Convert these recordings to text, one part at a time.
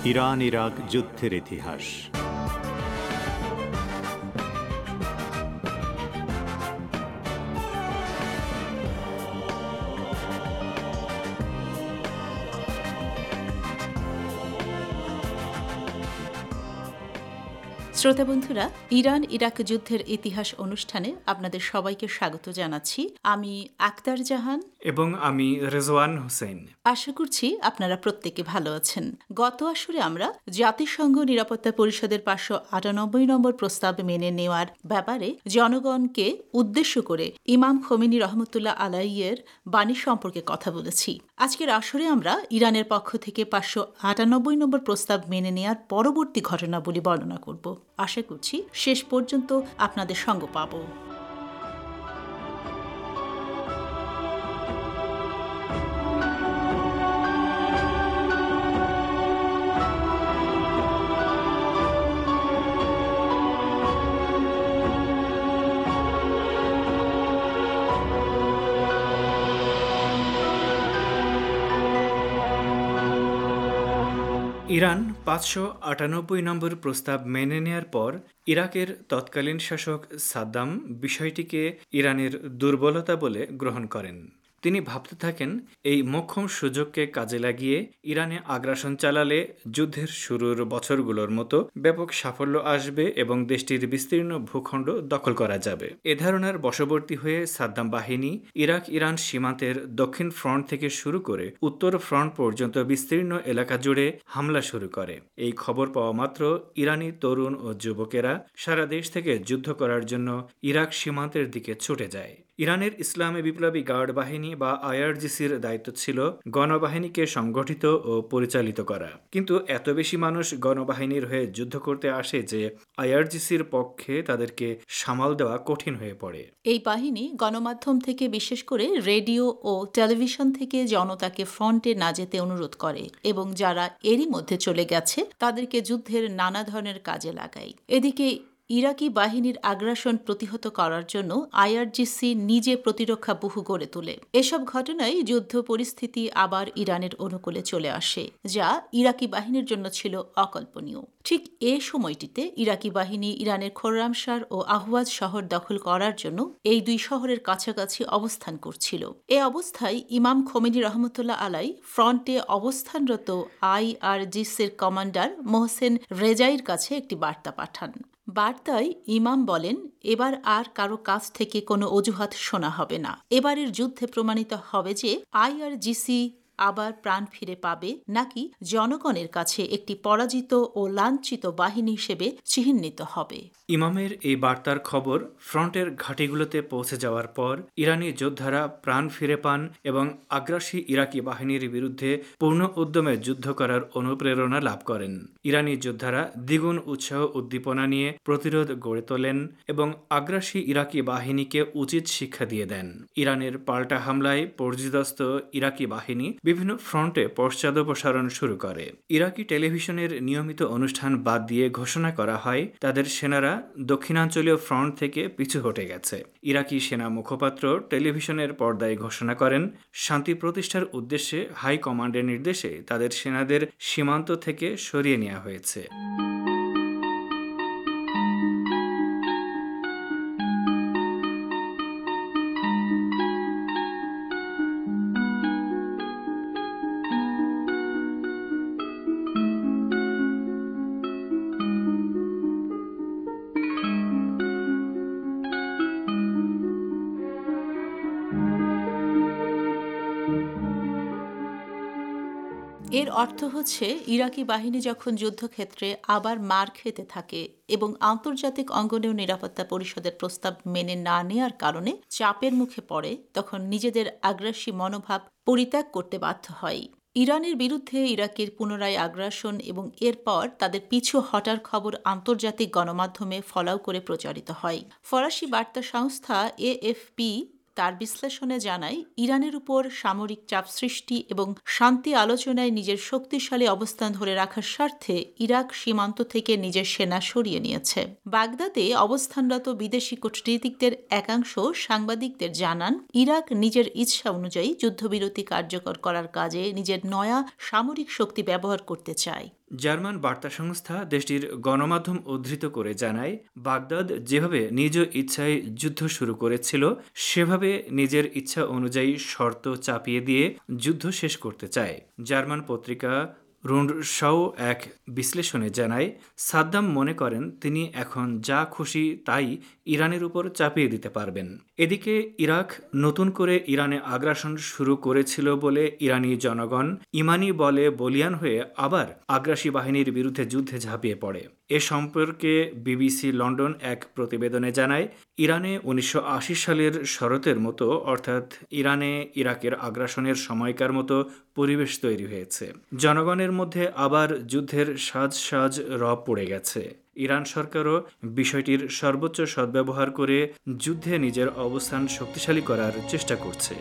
Iran Iraq যুদ্ধের ইতিহাস। শ্রোতা বন্ধুরা, ইরান ইরাক যুদ্ধের ইতিহাস অনুষ্ঠানে আপনাদের সবাইকে স্বাগত জানাচ্ছি। আমি আক্তার জাহান এবং আমি রেজওয়ান হোসেন। আশা করছি আপনারা প্রত্যেকে ভালো আছেন। গত আসরে আমরা জাতিসংঘ নিরাপত্তা পরিষদের 598 নম্বর প্রস্তাব মেনে নেওয়ার ব্যাপারে জনগণকে উদ্দেশ্য করে ইমাম খোমেনি রহমতুল্লাহ আলাইয়ের বাণী সম্পর্কে কথা বলেছি। আজকের আসরে আমরা ইরানের পক্ষ থেকে 598 নম্বর প্রস্তাব মেনে নেওয়ার পরবর্তী ঘটনাবলী বর্ণনা করব। আশা করছি শেষ পর্যন্ত আপনাদের সঙ্গ পাব। ইরান 598 নম্বর প্রস্তাব মেনে নেয়ার পর ইরাকের তৎকালীন শাসক সাদ্দাম বিষয়টিকে ইরানের দুর্বলতা বলে গ্রহণ করেন। তিনি ভাবতে থাকেন, এই মোক্ষম সুযোগকে কাজে লাগিয়ে ইরানে আগ্রাসন চালালে যুদ্ধের শুরুর বছরগুলোর মতো ব্যাপক সাফল্য আসবে এবং দেশটির বিস্তীর্ণ ভূখণ্ড দখল করা যাবে। এ ধারণার বশবর্তী হয়ে সাদ্দাম বাহিনী ইরাক ইরান সীমান্তের দক্ষিণ ফ্রন্ট থেকে শুরু করে উত্তর ফ্রন্ট পর্যন্ত বিস্তীর্ণ এলাকা জুড়ে হামলা শুরু করে। এই খবর পাওয়া মাত্র ইরানি তরুণ ও যুবকেরা সারা দেশ থেকে যুদ্ধ করার জন্য ইরাক সীমান্তের দিকে ছুটে যায়। ইরানের ইসলামী বিপ্লবী গার্ড বাহিনী বা আইআরজিসির দায়িত্ব ছিল গণবাহিনীকে সংগঠিত ও পরিচালিত করা। কিন্তু এত বেশি মানুষ গণবাহিনীর হয়ে যুদ্ধ করতে আসে যে আইআরজিসির পক্ষে তাদেরকে সামাল দেওয়া কঠিন হয়ে পড়ে। এই বাহিনী গণমাধ্যম থেকে, বিশেষ করে রেডিও ও টেলিভিশন থেকে জনতাকে ফ্রন্টে না যেতে অনুরোধ করে এবং যারা এরই মধ্যে চলে গেছে তাদেরকে যুদ্ধের নানা ধরনের কাজে লাগায়। এদিকে ইরাকি বাহিনীর আগ্রাসন প্রতিহত করার জন্য আইআরজিসি নিজে প্রতিরক্ষা ব্যুহ গড়ে তোলে। এসব ঘটনায় যুদ্ধ পরিস্থিতি আবার ইরানের অনুকূলে চলে আসে, যা ইরাকি বাহিনীর জন্য ছিল অকল্পনীয়। ঠিক এ সময়টিতে ইরাকি বাহিনী ইরানের খোরামশার ও আহওয়াজ শহর দখল করার জন্য এই দুই শহরের কাছাকাছি অবস্থান করছিল। এ অবস্থায় ইমাম খোমেনি রহমতুল্লাহ আলাই ফ্রন্টে অবস্থানরত আইআরজিসির কমান্ডার মোহসেন রেজাইর কাছে একটি বার্তা পাঠান। বার্তায় ইমাম বলেন, এবার আর কারো কাছ থেকে কোনো অজুহাত শোনা হবে না। এবারের যুদ্ধে প্রমাণিত হবে যে আইআরজিসি আবার প্রাণ ফিরে পাবে নাকি জনগণের কাছে একটি পরাজিত ও লাঞ্ছিত বাহিনী হিসেবে চিহ্নিত হবে। ইমামের এই বার্তার খবর ফ্রন্টের ঘাঁটিগুলোতে পৌঁছে যাওয়ার পর ইরানি যোদ্ধারা প্রাণ ফিরে পান এবং আগ্রাসী ইরাকি বাহিনীর বিরুদ্ধে পূর্ণ উদ্যমে যুদ্ধ করার অনুপ্রেরণা লাভ করেন। ইরানি যোদ্ধারা দ্বিগুণ উৎসাহ উদ্দীপনা নিয়ে প্রতিরোধ গড়ে তোলেন এবং আগ্রাসী ইরাকি বাহিনীকে উচিত শিক্ষা দিয়ে দেন। ইরানের পাল্টা হামলায় পর্যুদস্ত ইরাকি বাহিনী বিভিন্ন ফ্রন্টে পশ্চাদপসারণ শুরু করে। ইরাকি টেলিভিশনের নিয়মিত অনুষ্ঠান বাদ দিয়ে ঘোষণা করা হয় তাদের সেনারা দক্ষিণাঞ্চলীয় ফ্রন্ট থেকে পিছু হটে গেছে। ইরাকি সেনা মুখপাত্র টেলিভিশনের পর্দায় ঘোষণা করেন, শান্তি প্রতিষ্ঠার উদ্দেশ্যে হাই কমান্ডের নির্দেশে তাদের সেনাদের সীমান্ত থেকে সরিয়ে নেওয়া হয়েছে। এর অর্থ হচ্ছে, ইরাকি বাহিনী যখন যুদ্ধক্ষেত্রে আবার মার খেতে থাকে এবং আন্তর্জাতিক অঙ্গনেও নিরাপত্তা পরিষদের প্রস্তাব মেনে না নেয়ার কারণে চাপের মুখে পড়ে, তখন নিজেদের আগ্রাসী মনোভাব পরিত্যাগ করতে বাধ্য হয়। ইরানের বিরুদ্ধে ইরাকের পুনরায় আগ্রাসন এবং এরপর তাদের পিছু হটার খবর আন্তর্জাতিক গণমাধ্যমে ফলাও করে প্রচারিত হয়। ফরাসি বার্তা সংস্থা এএফপি তার বিশ্লেষণে জানায়, ইরানের উপর সামরিক চাপ সৃষ্টি এবং শান্তি আলোচনায় নিজের শক্তিশালী অবস্থান ধরে রাখার স্বার্থে ইরাক সীমান্ত থেকে নিজের সেনা সরিয়ে নিয়েছে। বাগদাদে অবস্থানরত বিদেশি কূটনীতিকদের একাংশ সাংবাদিকদের জানান, ইরাক নিজের ইচ্ছা অনুযায়ী যুদ্ধবিরতি কার্যকর করার কাজে নিজের নয়া সামরিক শক্তি ব্যবহার করতে চায়। জার্মান বার্তা সংস্থা দেশটির গণমাধ্যম উদ্ধৃত করে জানায়, বাগদাদ যেভাবে নিজ ইচ্ছায় যুদ্ধ শুরু করেছিল সেভাবে নিজের ইচ্ছা অনুযায়ী শর্ত চাপিয়ে দিয়ে যুদ্ধ শেষ করতে চায়। জার্মান পত্রিকা রুন্ডশাউ এক বিশ্লেষণে জানায়, সাদ্দাম মনে করেন তিনি এখন যা খুশি তাই ইরানের উপর চাপিয়ে দিতে পারবেন। এদিকে ইরাক নতুন করে ইরানে আগ্রাসন শুরু করেছিল বলে ইরানি জনগণ ইমানি বলে বলিয়ান হয়ে আবার আগ্রাসী বাহিনীর বিরুদ্ধে যুদ্ধে ঝাঁপিয়ে পড়ে। এ সম্পর্কে বিবিসি লন্ডন এক প্রতিবেদনে জানায়, ইরানে 1980 সালের শরতের মতো অর্থাৎ ইরানে ইরাকের আগ্রাসনের সময়কার মতো পরিবেশ তৈরি হয়েছে। জনগণের মধ্যে আবার যুদ্ধের সাজ রব পড়ে গেছে। ইরান সরকারও বিষয়টির সর্বোচ্চ সদ্ব্যবহার করে যুদ্ধে নিজের অবস্থান শক্তিশালী করার চেষ্টা করছে।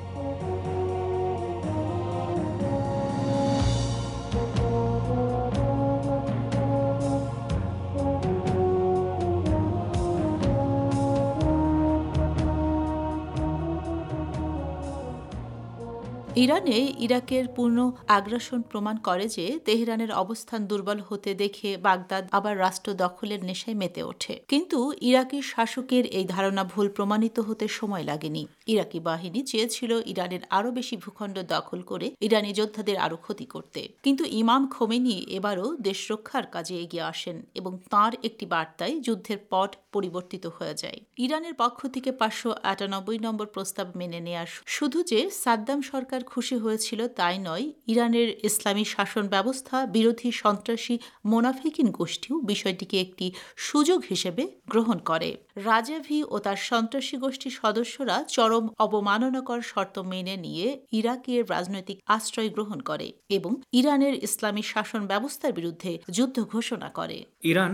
ইরানে ইরাকের পূর্ণ আগ্রাসন প্রমাণ করে যে তেহরানের অবস্থান দুর্বল হতে দেখে বাগদাদ আবার রাষ্ট্র দখলের নেশায় মেতে ওঠে। কিন্তু ইরাকি শাসকের এই ধারণা ভুল প্রমাণিত হতে সময় লাগেনি। ইরাকি বাহিনী চেয়েছিল ইরানের আরও বেশি ভূখণ্ড দখল করে ইরানি যোদ্ধাদের আরও ক্ষতি করতে। কিন্তু ইমাম খোমেনি এবারও দেশ রক্ষার কাজে এগিয়ে আসেন এবং তাঁর একটি বার্তায় যুদ্ধের পট পরিবর্তিত হয়ে যায়। ইরানের পক্ষ থেকে 598 নম্বর প্রস্তাব মেনে নেয়া শুধু যে সাদ্দাম সরকার খুশি হয়েছিল তাই নয়, ইরানের ইসলামী শাসন ব্যবস্থা বিরোধী সন্ত্রাসী মোনাফিকিন গোষ্ঠীও বিষয়টিকে একটি সুযোগ হিসেবে গ্রহণ করে। রাজাভি ও তার সন্ত্রাসী গোষ্ঠীর সদস্যরা চরম অবমাননাকর শর্ত মেনে নিয়ে ইরাকের রাজনৈতিক আশ্রয় গ্রহণ করে এবং ইরানের ইসলামী শাসন ব্যবস্থার বিরুদ্ধে যুদ্ধ ঘোষণা করে। ইরান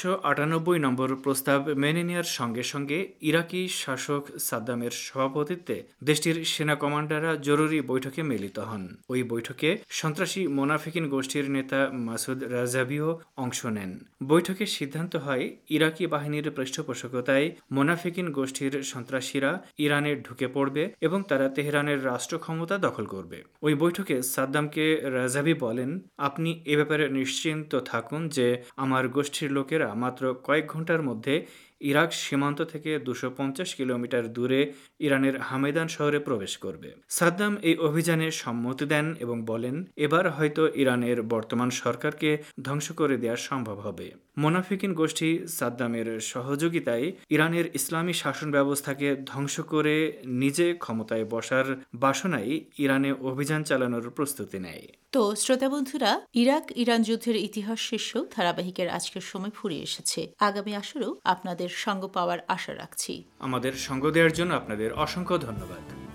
598 নম্বর প্রস্তাব মেনে নেওয়ার সঙ্গে সঙ্গে ইরাকি শাসক সাদ্দামের সভাপতিত্বে দেশটির সেনা কমান্ডাররা জরুরি বৈঠকে মিলিত হন। ওই বৈঠকে সন্ত্রাসী মোনাফিকিন গোষ্ঠীর নেতা মাসুদ রাজাভিও অংশ নেন। বৈঠকে সিদ্ধান্ত হয়, ইরাকি বাহিনীর পৃষ্ঠপোষকতায় মোনাফিকিন গোষ্ঠীর সন্ত্রাসীরা ইরানে ঢুকে পড়বে এবং তারা তেহরানের রাষ্ট্র ক্ষমতা দখল করবে। ওই বৈঠকে সাদ্দামকে রাজাভি বলেন, আপনি এ ব্যাপারে নিশ্চিন্ত থাকুন যে আমার গোষ্ঠীর লোকেরা মাত্র কয়েক ঘন্টার মধ্যে ইরাক সীমান্ত থেকে 250 কিলোমিটার দূরে ইরানের হামেদান শহরে প্রবেশ করবে। সাদ্দাম এই অভিযানে সম্মতি দেন এবং বলেন, এবার হয়তো ইরানের বর্তমান সরকারকে ধ্বংস করে দেওয়া সম্ভব হবে। মোনাফিকিন গোষ্ঠী সাদ্দামের সহযোগিতায় ইরানের ইসলামী শাসন ব্যবস্থাকে ধ্বংস করে নিজে ক্ষমতায় বসার বাসনায় ইরানে অভিযান চালানোর প্রস্তুতি নেয়। তো শ্রোতা বন্ধুরা, ইরাক ইরান যুদ্ধের ইতিহাস শীর্ষক ধারাবাহিকের আজকের সময় ফুরিয়ে এসেছে। আগামী আসরেও আপনাদের সঙ্গ পাওয়ার আশা রাখছি। আমাদের সঙ্গ দেওয়ার জন্য আপনাদের অসংখ্য ধন্যবাদ।